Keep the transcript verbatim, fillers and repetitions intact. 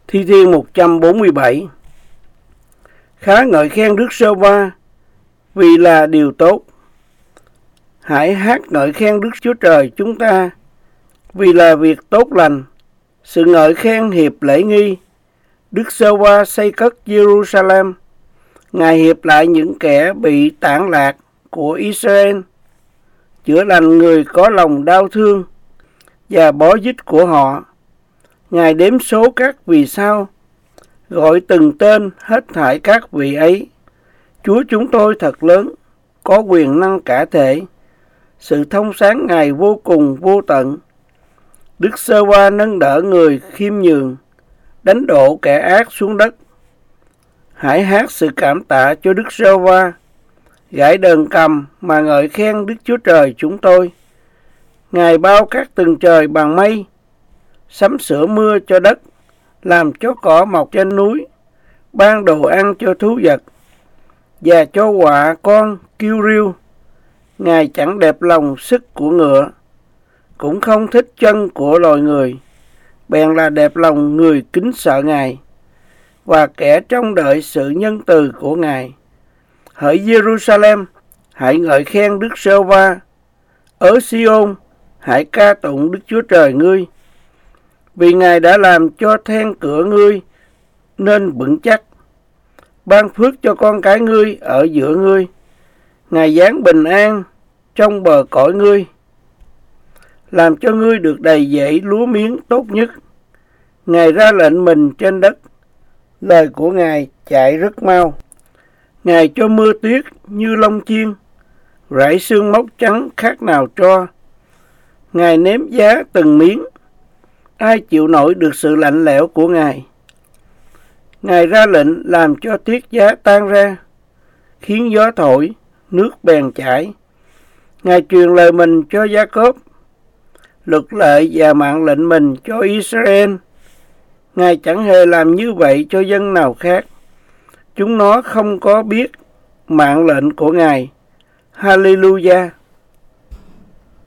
Thi Thiên một trăm bốn mươi bảy. Khá ngợi khen Đức Giê-hô-va vì là điều tốt. Hãy hát ngợi khen Đức Chúa Trời chúng ta vì là việc tốt lành. Sự ngợi khen hiệp lễ nghi. Đức Giê-hô-va xây cất Giê-ru-sa-lem. Ngài hiệp lại những kẻ bị tản lạc của Israel, chữa lành người có lòng đau thương và bó dít của họ. Ngài đếm số các vì sao, gọi từng tên hết thảy các vị ấy. Chúa chúng tôi thật lớn, có quyền năng cả thể. Sự thông sáng Ngài vô cùng vô tận. Đức Giê-hô-va nâng đỡ người khiêm nhường, đánh đổ kẻ ác xuống đất. Hãy hát sự cảm tạ cho Đức Giê-hô-va, gảy đờn cầm mà ngợi khen Đức Chúa Trời chúng tôi. Ngài bao các tầng trời bằng mây, sắm sửa mưa cho đất, làm cho cỏ mọc trên núi, ban đồ ăn cho thú vật và cho quạ con kêu riêu. Ngài chẳng đẹp lòng sức của ngựa, cũng không thích chân của loài người, bèn là đẹp lòng người kính sợ Ngài và kẻ trông đợi sự nhân từ của Ngài. Hỡi Giê-ru-sa-lem, hãy ngợi khen Đức Giê-hô-va. Ở Si-ôn, hãy ca tụng Đức Chúa Trời ngươi, vì Ngài đã làm cho then cửa ngươi nên vững chắc, ban phước cho con cái ngươi ở giữa ngươi. Ngài giáng bình an trong bờ cõi ngươi, làm cho ngươi được đầy dẫy lúa miếng tốt nhất. Ngài ra lệnh mình trên đất, lời của Ngài chạy rất mau. Ngài cho mưa tuyết như lông chiên, rải sương mốc trắng khác nào tro. Ngài ném giá từng miếng, ai chịu nổi được sự lạnh lẽo của Ngài. Ngài ra lệnh làm cho tiết giá tan ra, khiến gió thổi, nước bèn chảy. Ngài truyền lời mình cho Gia-cốp, luật lệ và mạng lệnh mình cho Israel. Ngài chẳng hề làm như vậy cho dân nào khác. Chúng nó không có biết mạng lệnh của Ngài. Hallelujah!